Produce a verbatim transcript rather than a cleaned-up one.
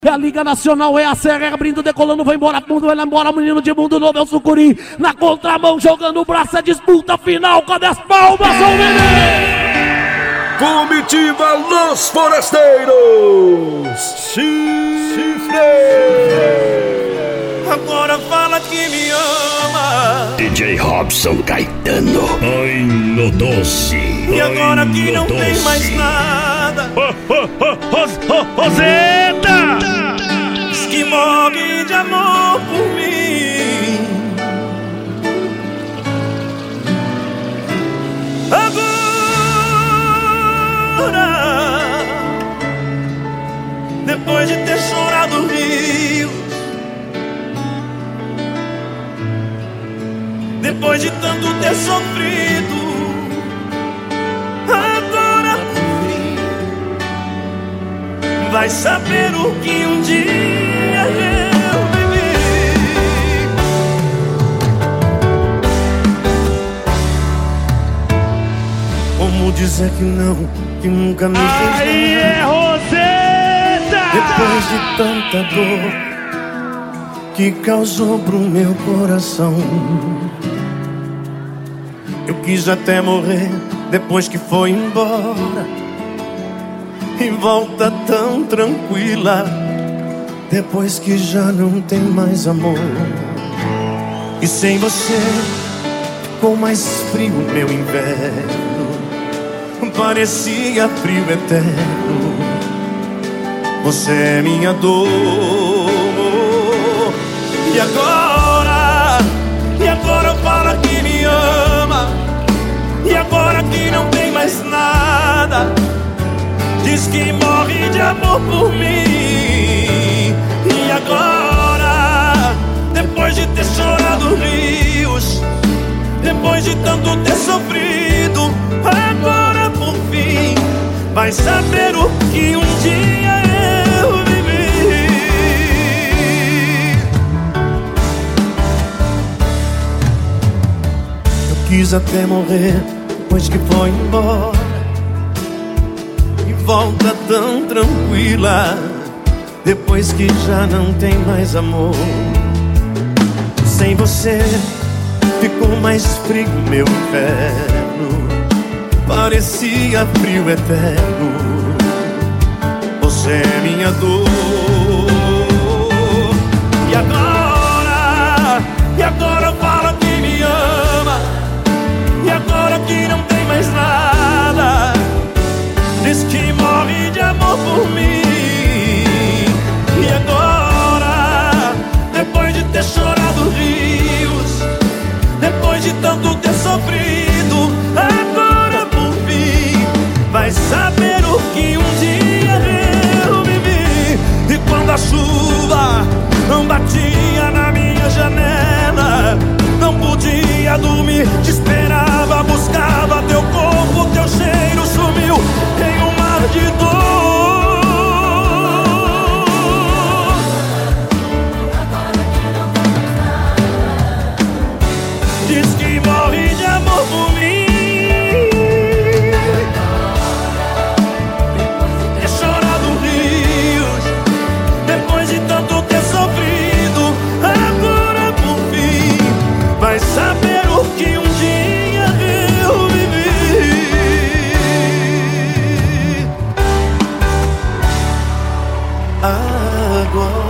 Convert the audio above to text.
É a Liga Nacional, é a Serra abrindo, decolando, vai embora, mundo, vai embora, o menino de mundo novo é o Sucuri. Na contramão, jogando o braço, é disputa final, cadê as palmas, ô menino? Comitiva Los Forasteiros, Chifre. Agora fala que me ama. D J Robson Caetano. Ai, no doce. E agora que não tem mais nada. Roseta! Diz que morre de amor por mim. Agora, depois de ter chorado rios, depois de tanto ter sofrido, agora por fim vai saber o que um dia eu vivi. Como dizer que não, que nunca me fez Aí é Roseta! depois de tanta dor que causou pro meu coração. Eu quis até morrer depois que foi embora, e volta tão tranquila depois que já não tem mais amor. E sem você ficou mais frio meu inverno, parecia frio eterno. Você é minha dor. E agora, e agora fala que me ama. E agora que não tem mais nada, diz que morre de amor por mim. E agora, depois de ter chorado rios, depois de tanto ter sofrido, agora por fim vai saber o que um dia eu vivi. Eu quis até morrer depois que foi embora, e volta tão tranquila depois que já não tem mais amor. Sem você ficou mais frio meu inverno, parecia frio eterno. Você é minha dor. E agora, e agora fala que me ama. E agora que não tem mais nada, diz que morre de amor por mim. E agora, depois de ter chorado rios, depois de tanto ter sofrido, agora por fim vai saber o que um dia eu vivi. E quando a chuva não batia na minha janela, não podia dormir, te esperava, buscava teu corpo, teu cheiro sumiu em um mar de dor. Diz que morre de amor por mim. Ter chorado rios, depois de tanto ter sofrido, agora por fim vai saber o que um dia eu vivi. Agora